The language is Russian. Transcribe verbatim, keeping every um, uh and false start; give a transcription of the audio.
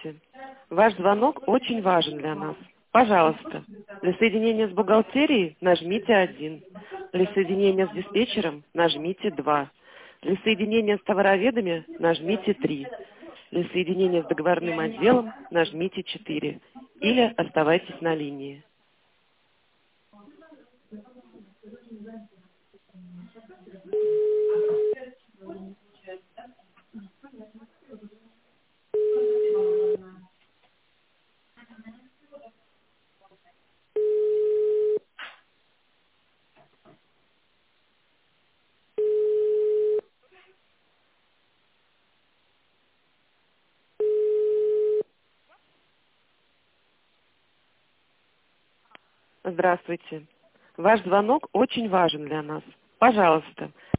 Здравствуйте. Ваш звонок очень важен для нас. Пожалуйста, для соединения с бухгалтерией нажмите один. Для соединения с диспетчером нажмите два. Для соединения с товароведами нажмите три. Для соединения с договорным отделом нажмите четыре. Или оставайтесь на линии. Здравствуйте. Ваш звонок очень важен для нас. Пожалуйста,